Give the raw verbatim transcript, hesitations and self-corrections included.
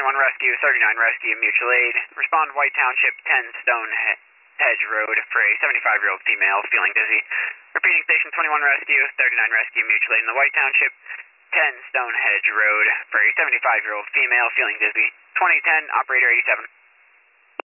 twenty-one Rescue, thirty-nine Rescue, Mutual Aid. Respond White Township, ten Stone Hedge Road for a seventy-five-year-old female feeling dizzy. Repeating Station twenty-one Rescue, thirty-nine Rescue, Mutual Aid in the White Township, ten Stone Hedge Road for a seventy-five-year-old female feeling dizzy. twenty ten, Operator eighty-seven.